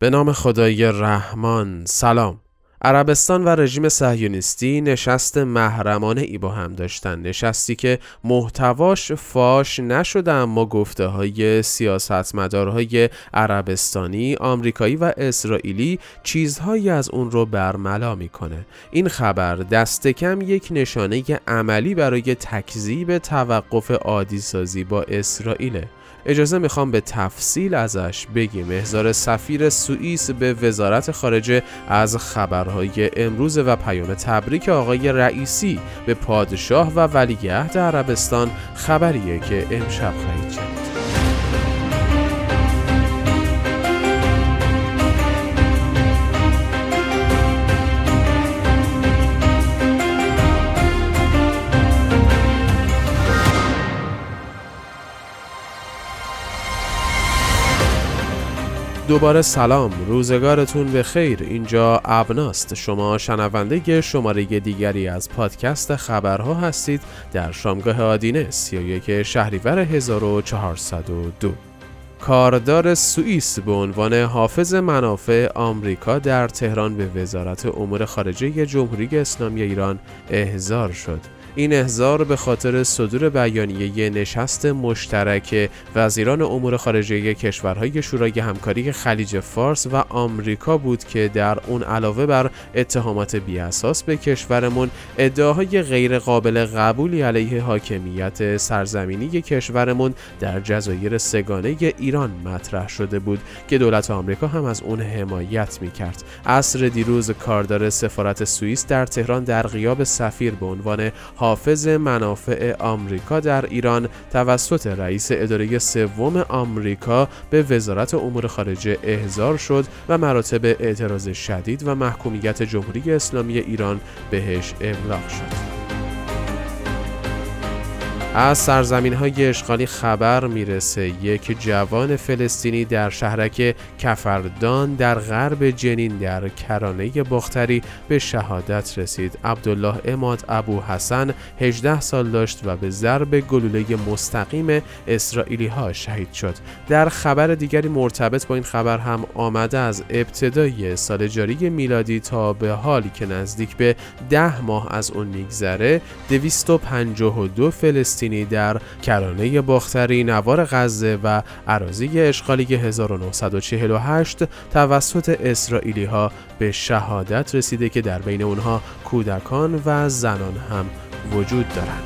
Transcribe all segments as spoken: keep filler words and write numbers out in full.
به نام خدای رحمان. سلام. عربستان و رژیم صهیونیستی نشست محرمانه ای با هم داشتن، نشستی که محتواش فاش نشده اما گفته های سیاستمدارهای عربستانی، آمریکایی و اسرائیلی چیزهایی از اون رو برملا میکنه. این خبر دست کم یک نشانه عملی برای تکذیب توقف عادی سازی با اسرائیله. اجازه میخوام به تفصیل ازش بگیم. احضار سفیر سوئیس به وزارت خارجه از خبرهای امروز و پیام تبریک آقای رئیسی به پادشاه و ولیعهد عربستان خبریه که امشب خواهید شنید. دوباره سلام، روزگارتون به خیر. اینجا ابناست، شما شنونده شماره دیگری از پادکست خبرها هستید در شامگاه آدینه سی و یک شهریور هزار و چهارصد و دو. کاردار سوئیس به عنوان حافظ منافع آمریکا در تهران به وزارت امور خارجه جمهوری اسلامی ایران احضار شد. این احضار به خاطر صدور بیانیه نشست مشترک وزیران امور خارجه کشورهای شورای همکاری خلیج فارس و آمریکا بود که در اون علاوه بر اتهامات بی‌اساس به کشورمون، ادعاهای غیر قابل قبولی علیه حاکمیت سرزمینی کشورمون در جزایر سه‌گانه ایران مطرح شده بود که دولت آمریکا هم از اون حمایت می‌کرد. عصر دیروز کاردار سفارت سوئیس در تهران در غیاب سفیر به عنوان حافظ منافع آمریکا در ایران توسط رئیس اداره سوم آمریکا به وزارت امور خارجه احضار شد و مراتب اعتراض شدید و محکومیت جمهوری اسلامی ایران بهش ابلاغ شد. از سرزمین‌های اشغالی خبر میرسه یک جوان فلسطینی در شهرک کفردان در غرب جنین در کرانه باختری به شهادت رسید. عبدالله عماد ابو حسن هجده سال داشت و به ضرب گلوله مستقیم اسرائیلی‌ها شهید شد. در خبر دیگری مرتبط با این خبر هم آمده از ابتدای سال جاری میلادی تا به حالی که نزدیک به ده ماه از اون میگذره، دویست و پنجاه و دو فلسطینی در کرانه باختری، نوار غزه و اراضی اشغالی هزار و نهصد و چهل و هشت توسط اسرائیلی ها به شهادت رسیده که در بین اونها کودکان و زنان هم وجود دارند.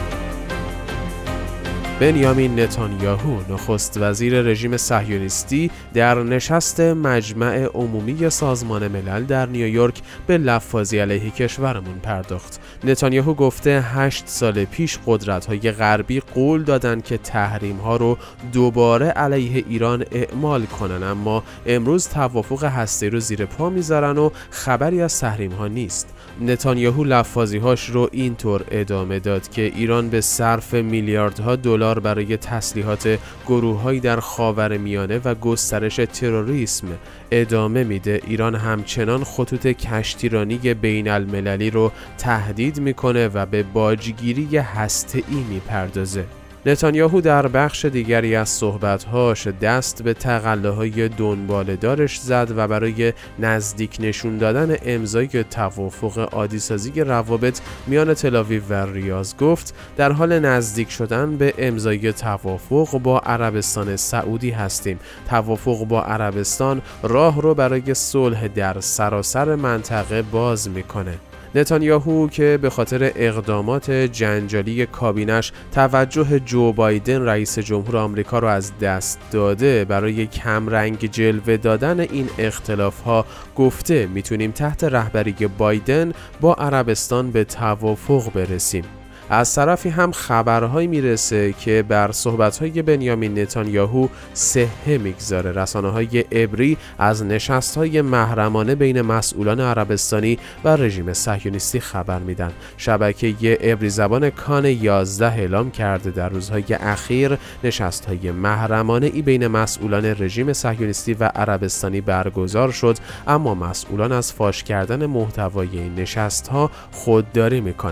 بنیامین نتانیاهو نخست وزیر رژیم صهیونیستی در نشست مجمع عمومی سازمان ملل در نیویورک به لفاظی علیه کشورمون پرداخت. نتانیاهو گفته هشت سال پیش قدرت‌های غربی قول دادن که تحریم‌ها رو دوباره علیه ایران اعمال کنن، اما امروز توافق هسته‌ای رو زیر پا میذارن و خبری از تحریم‌ها نیست. نتانیاهو لفاظی‌هاش رو اینطور ادامه داد که ایران به صرف میلیاردها دلار برای تسلیحات گروه‌هایی در خاورمیانه و گسترش تروریسم ادامه میده. ایران همچنان خطوط کشتیرانی بین المللی رو تهدید میکنه و به باجگیری هسته‌ای میپردازه. نتانیاهو در بخش دیگری از صحبت‌هاش دست به تقله‌های دنباله‌دارش زد و برای نزدیک نشون دادن امضای توافق عادی‌سازی روابط میان تل‌آویو و ریاض گفت در حال نزدیک شدن به امضای توافق با عربستان سعودی هستیم. توافق با عربستان راه رو برای صلح در سراسر منطقه باز می‌کنه. نتانیاهو که به خاطر اقدامات جنجالی کابینش توجه جو بایدن رئیس جمهور آمریکا را از دست داده، برای کمرنگ جلوه دادن این اختلاف‌ها گفته میتونیم تحت رهبری بایدن با عربستان به توافق برسیم. از طرفی هم خبرهایی میرسه که بر صحبت‌های بنیامین نتانیاهو صحه میگذاره. رسانه‌های عبری از نشست‌های محرمانه بین مسئولان عربستانی و رژیم صهیونیستی خبر میدن. شبکه عبری زبان کان یازده اعلام کرده در روزهای اخیر نشست‌های محرمانه ای بین مسئولان رژیم صهیونیستی و عربستانی برگزار شد، اما مسئولان از فاش کردن محتوای این نشست‌ها خودداری میکنن.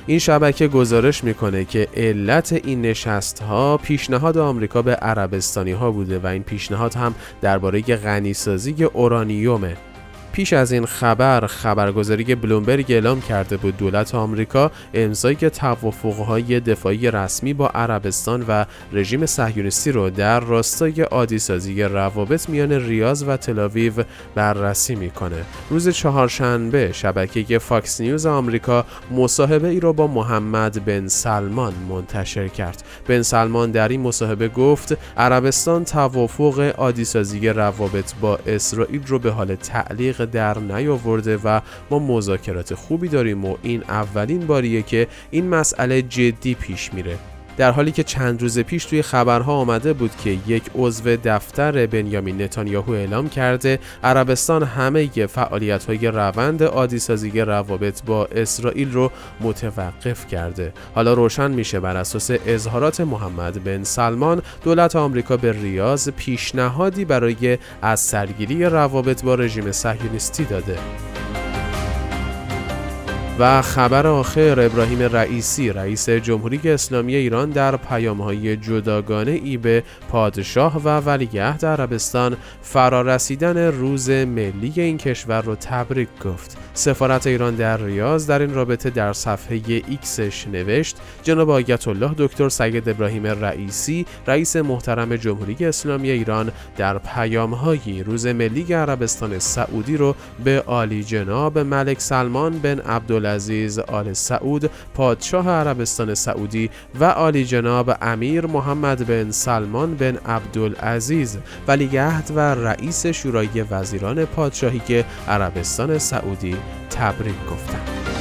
این شبکه گزارش میکنه که علت این نشست‌ها پیشنهاد آمریکا به عربستانی‌ها بوده و این پیشنهاد هم درباره غنیسازی اورانیومه. پیش از این خبر خبرگزاری بلومبرگ اعلام کرده بود دولت آمریکا امضای توافق‌های دفاعی رسمی با عربستان و رژیم صهیونیستی رو در راستای عادی‌سازی روابط میان ریاض و تل‌آویو بررسی میکنه. روز چهارشنبه شبکه فاکس نیوز آمریکا مصاحبه ای رو با محمد بن سلمان منتشر کرد. بن سلمان در این مصاحبه گفت عربستان توافق عادی‌سازی روابط با اسرائیل رو به حال تعلیق در نیاورده و ما مذاکرات خوبی داریم و این اولین باریه که این مسئله جدی پیش میره. در حالی که چند روز پیش توی خبرها آمده بود که یک عضو دفتر بنیامین نتانیاهو اعلام کرده عربستان همه فعالیت‌های روند عادی‌سازی روابط با اسرائیل رو متوقف کرده. حالا روشن میشه بر اساس اظهارات محمد بن سلمان دولت آمریکا به ریاض پیشنهادی برای از سرگیری روابط با رژیم صهیونیستی داده. و خبر آخر، ابراهیم رئیسی رئیس جمهوری اسلامی ایران در پیام‌های جداگانه ای به پادشاه و ولیعهد عربستان فرارسیدن روز ملی این کشور را تبریک گفت. سفارت ایران در ریاض در این رابطه در صفحه ایکسش نوشت جناب آیت الله دکتر سید ابراهیم رئیسی رئیس محترم جمهوری اسلامی ایران در پیام‌های روز ملی عربستان سعودی رو به عالی جناب ملک سلمان بن عبدالعزیز آل سعود پادشاه عربستان سعودی و عالی جناب امیر محمد بن سلمان بن عبدالعزیز ولیعهد و رئیس شورای وزیران پادشاهی که عربستان سعودی تبریک گفتم.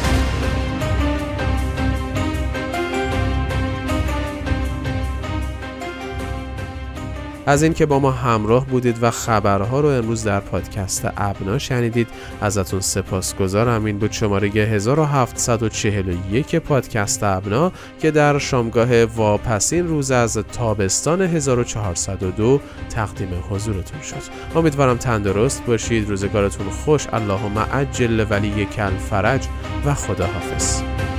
از این که با ما همراه بودید و خبرها رو امروز در پادکست ابنا شنیدید ازتون سپاسگزارم. این بود شماره هزار و هفتصد و چهل و یک پادکست ابنا که در شامگاه واپسین روز از تابستان هزار و چهارصد و دو تقدیم حضورتون شد. امیدوارم تندرست باشید، روزگارتون خوش، اللهم عجل ولیک الفرج و خداحافظ.